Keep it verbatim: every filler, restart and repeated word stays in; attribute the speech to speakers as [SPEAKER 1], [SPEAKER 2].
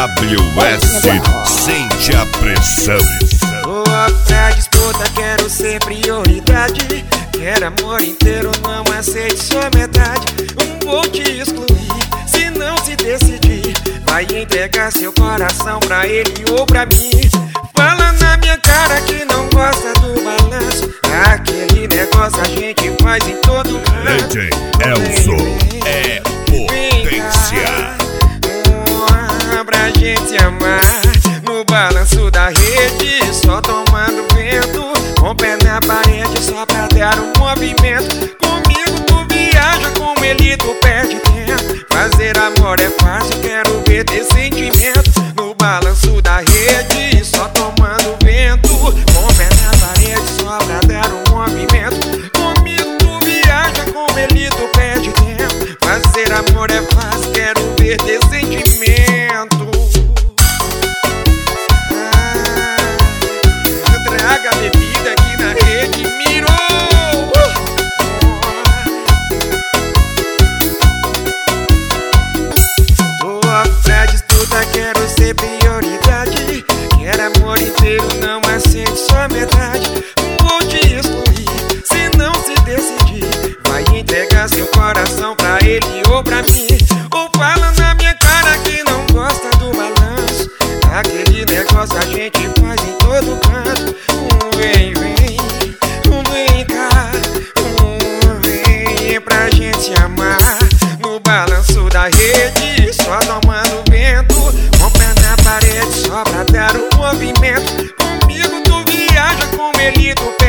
[SPEAKER 1] W S, sente a pressão.
[SPEAKER 2] Vou pra disputa, quero ser prioridade. Quero amor inteiro, não aceite só metade. Não vou te excluir, se não se decidir. Vai entregar seu coração pra ele ou pra mim. Fala na minha cara que não gosta do balanço. Aquele negócio a gente faz em todo canto.
[SPEAKER 1] D J Elson é potência.
[SPEAKER 2] Pra gente amar no balanço da rede, só tomando vento, com o pé na parede só pra dar um movimento. Comigo tu viaja, com ele tu perde tempo. Fazer amor é fácil, quero ver ter sentimento. No balanço da rede, só tomando vento, com o pé na parede só pra dar um movimento. Comigo tu viaja, com ele tu perde tempo. Fazer amor é fácil, quero ver ter sentimento. Traga a bebida aqui na rede, mirou. Tô pra disputa, quero ser prioridade. Quero amor inteiro, não aceito só metade. Não vou te excluir, se não se decidir. Vai entregar seu coração pra ele ou pra mim. Ou fala na minha cara que não gosta do balanço. Aquele negócio a gente faz em todo canto. Vem, vem, vem cá, vem pra gente amar. No balanço da rede, só tomando vento, com o pé na parede só pra dar um movimento. Comigo tu viaja, com ele tu